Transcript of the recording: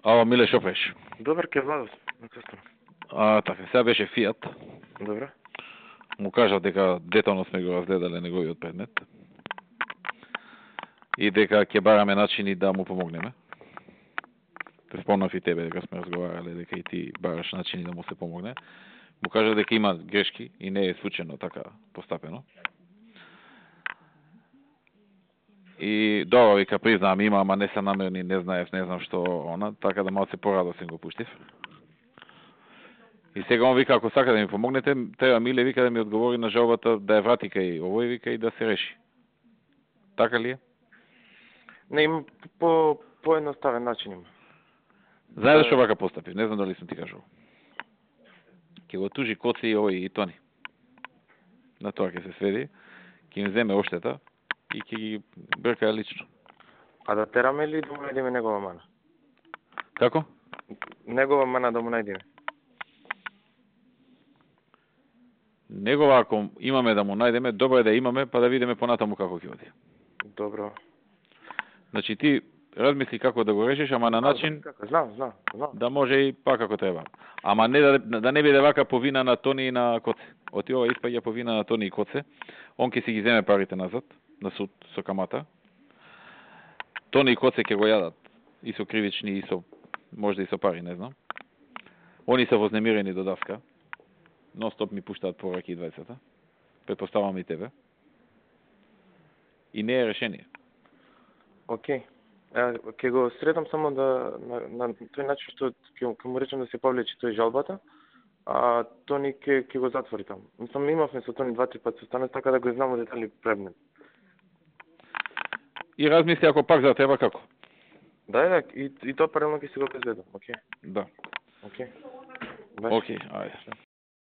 Ало, Миле, шо правиш? Добар, ке Владос, на цестана. Така, сега беше Фијат. Добро. Му кажав дека детално сме го разгледале неговиот предмет. И дека ќе бараме начини да му помогнеме. Те спомнав и тебе дека сме разговарале, дека и ти бараш начини да му се помогне. Му кажав дека има грешки и не е случајно така постапено. И добро, вика, признавам, има, ама не се намерни, не знаев, не знам што она, така да малце порадосен го пуштив. И сега он вика, ако сака да ми помогнете, треба Миле, вика, да ми одговори на жалбата, да ја врати кај овој, вика, и да се реши. Така ли е? Не, има поедноставен начин има. Знаеш што вака постапи? Не знам дали сум ти кажал. Ќе го тужи Коци и овој и Тони. На тоа ќе се сведи, ќе им земе оштета и ќе ги бркаја лично. А да тераме ли да му најдеме негова мана? Како? Негова мана да му најдеме. Негова, ако имаме да му најдеме, добро е да имаме, па да видиме понатаму како ќе оди. Добро. Значи ти размисли како да го решиш, ама на начин Знам. да може и пак како треба. Ама не да не биде вака по вина на Тони и на Коце. Оти ова испаѓа по вина на Тони и Коце. Он ќе си ги земе парите назад на суд со камата. Тони и Коце ќе го јадат и со кривични и со можда и со пари, не знам. Они се вознемирени до давка. Non-stop ми пуштаат пораки и двајцата. Предпоставам и тебе. И не е решение. Океј. Ќе го средам само да на тој начин што ќе му речем да се повлече тој жалбата, а Тони ќе го затвори таму. Мислам, имавме со Тони 2-3 пати состане, така да го знамо детали предмет. И размисли ако пак за треба како. Да, и тоа паралелно ќе се го обезбедам, океј. Да. Океј. Океј, ајде.